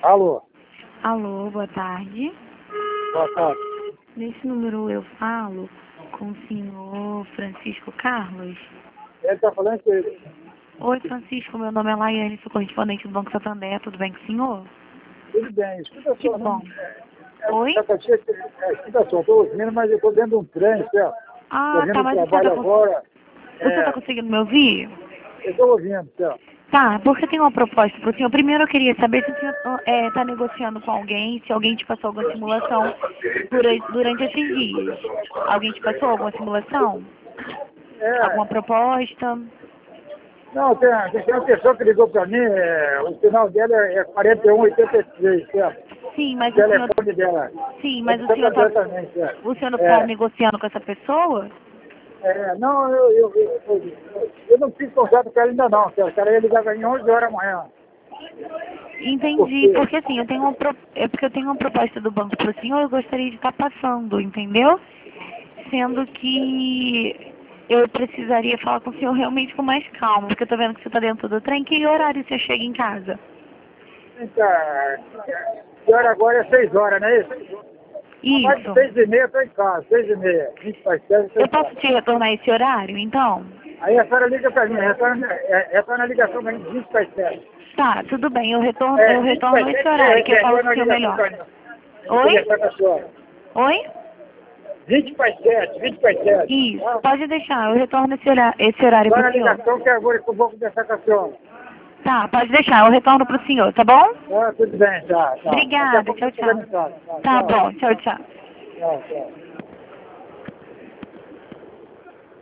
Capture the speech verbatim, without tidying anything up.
Alô, Alô, boa tarde. boa tarde. Nesse número eu falo com o senhor Francisco Carlos. Ele está falando com ele. Oi, Francisco, meu nome é Laiane, sou correspondente do Banco Santander, tudo bem com o senhor? Tudo bem, escuta Que só. Não, bom. Oi? é, é, é, escuta só, estou ouvindo, mas eu estou dentro de um trem, certo? Ah, Estou vendo tá, o mas você trabalho tá, cons... agora. você tá É, conseguindo me ouvir? eu estou ouvindo, certo? Tá, porque eu tenho uma proposta para o senhor. Primeiro eu queria saber se o senhor está negociando com alguém, se alguém te passou alguma simulação dura- durante esses dias. Alguém te passou alguma simulação? Alguma É, proposta? não, tem, tem uma pessoa que ligou para mim, é, o final dela é, é quarenta e um oitenta e três, certo? Sim, O mas o senhor, telefone dela. sim, É mas de o Santo senhor André tá, também, certo? o senhor está É, negociando com essa pessoa? é, não, eu, eu, eu, eu, eu não fiz contato com ela ainda não, certo? Ela ia ligar para mim onze horas amanhã. Entendi, Porque, porque assim, eu tenho uma pro... é porque eu tenho uma proposta do banco para o senhor, eu gostaria de estar passando, entendeu? Sendo que eu precisaria falar com o senhor realmente com mais calma, porque eu tô vendo que você está dentro do trem, que horário você chega em casa? Eita, que hora agora é seis horas, não é isso? Mais de Isso. seis e meia eu estou em casa, seis e meia, vinte para as sete eu estou Eu em posso casa. te retornar esse horário, então? Aí a senhora liga para mim, retorna, é, retorna a ligação para mim, vinte para as sete. Tá, tudo bem, eu retorno, É, eu vinte para retorno as esse sete você horário, que eu falo com retorna o a senhor ligação melhor. para mim. Eu vou Oi? conversar com a senhora. Oi? vinte para as sete, vinte para as sete. Isso, Tá? pode deixar, eu retorno esse horário, esse horário Retorna pro a senhor. ligação que eu vou, eu vou conversar com a senhora. Tá, pode deixar, eu retorno pro senhor, tá bom? Tá, tudo bem, tá, tá. Daqui a Obrigada, pouco eu tchau, estou chegando tchau. em casa. Tá, Tá tchau. bom, tchau, tchau. Tchau, tchau.